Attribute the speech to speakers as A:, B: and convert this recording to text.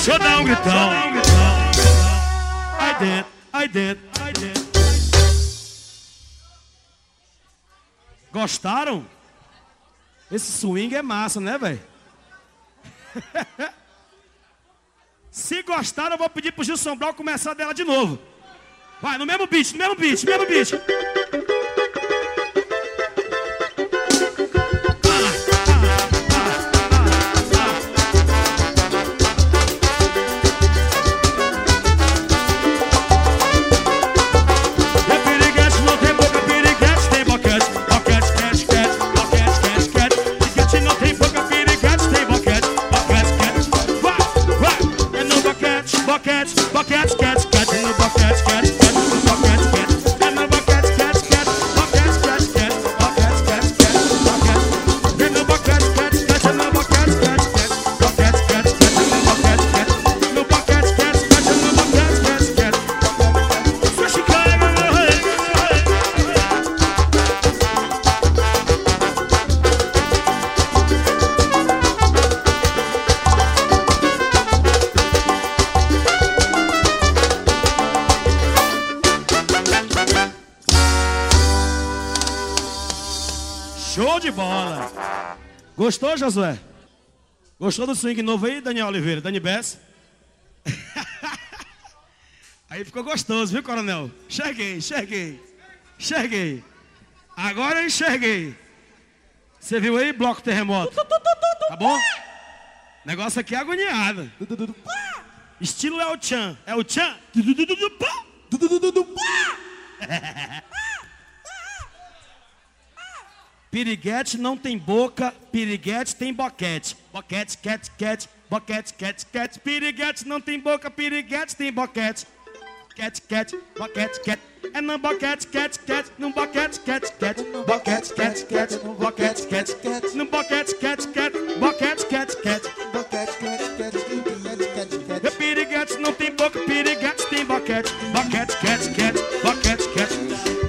A: Deixa eu dar um gritão. Aí dentro, aí dentro, aí dentro. Gostaram? Esse swing é massa, né, velho? Se gostaram, eu vou pedir pro Gilson Brau começar dela de novo. Vai, no mesmo beat, no mesmo beat, no mesmo beat. Show de bola! Gostou, Josué? Gostou do swing novo aí, Daniel Oliveira? Dani Bess? Aí ficou gostoso, viu, coronel? Enxerguei. Agora eu enxerguei. Você viu aí, bloco terremoto? Tá bom? Negócio aqui é agoniado. Estilo é o Chan. É o Chan. Piriguete não tem boca, piriguete tem boquete. Boquete, cat, cat, boquete, cat, cat. Piriguete não tem boca, piriguete tem boquete. Cat, cat, boquete, cat. É no boquete, cat, cat. No boquete, cat, cat. Boquete, cat, cat. No boquete, cat, cat. No boquete, cat, cat. Boquete, cat, cat. Boquete, cat, cat. Piriguete não tem boca, piriguete tem boquete. Boquete, cat, cat. Boquete, cat.